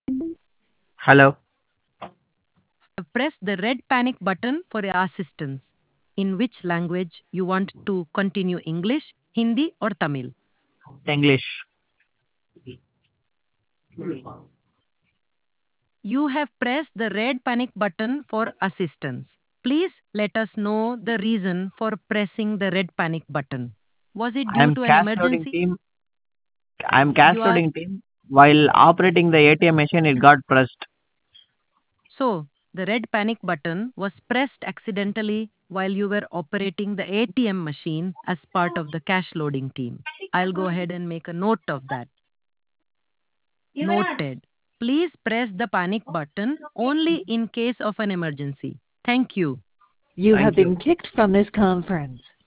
Hello. Press the red panic button for assistance. In which language you want to continue, English, Hindi or Tamil? English. You have pressed the red panic button for assistance. Please let us know the reason for pressing the red panic button. Was it due I'm to an cash loading emergency? team. I'm cash You are loading team. While operating the ATM machine, it got pressed. So, the red panic button was pressed accidentally while you were operating the ATM machine as part of the cash loading team. I'll go ahead and make a note of that. Noted. Please press the panic button only in case of an emergency. Thank you. You have Thank you. been kicked from this conference.